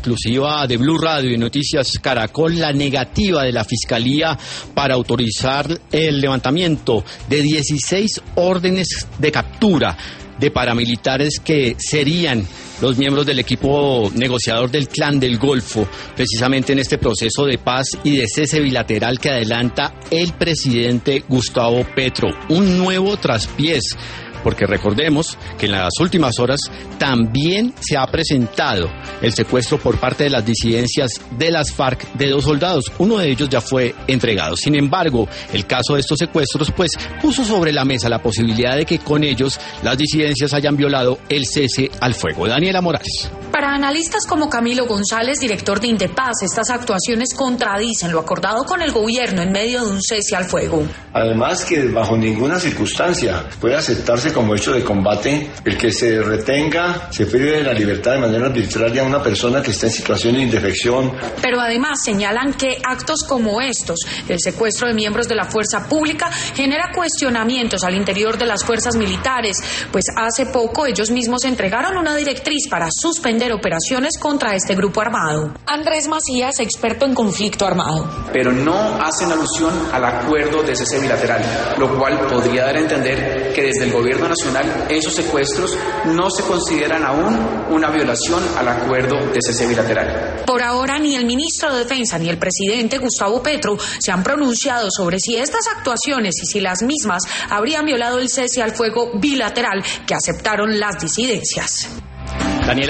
exclusiva de Blue Radio y Noticias Caracol la negativa de la Fiscalía para autorizar el levantamiento de 16 órdenes de captura de paramilitares que serían los miembros del equipo negociador del Clan del Golfo, precisamente en este proceso de paz y de cese bilateral que adelanta el presidente Gustavo Petro. Un nuevo traspiés, porque recordemos que en las últimas horas también se ha presentado el secuestro por parte de las disidencias de las FARC de 2 soldados. Uno de ellos ya fue entregado. Sin embargo, el caso de estos secuestros puso sobre la mesa la posibilidad de que con ellos las disidencias hayan violado el cese al fuego. Daniela Morales. Para analistas como Camilo González, director de Indepaz, estas actuaciones contradicen lo acordado con el gobierno en medio de un cese al fuego. Además que bajo ninguna circunstancia puede aceptarse como hecho de combate el que se retenga, se prive de la libertad de manera arbitraria a una persona que está en situación de indefección. Pero además señalan que actos como estos, el secuestro de miembros de la fuerza pública, genera cuestionamientos al interior de las fuerzas militares, pues hace poco ellos mismos entregaron una directriz para suspender operaciones contra este grupo armado. Andrés Macías, experto en conflicto armado. Pero no hacen alusión al acuerdo de cese bilateral, lo cual podría dar a entender que desde el gobierno nacional esos secuestros no se consideran aún una violación al acuerdo de cese bilateral. Por ahora ni el ministro de Defensa ni el presidente Gustavo Petro se han pronunciado sobre si estas actuaciones y si las mismas habrían violado el cese al fuego bilateral que aceptaron las disidencias.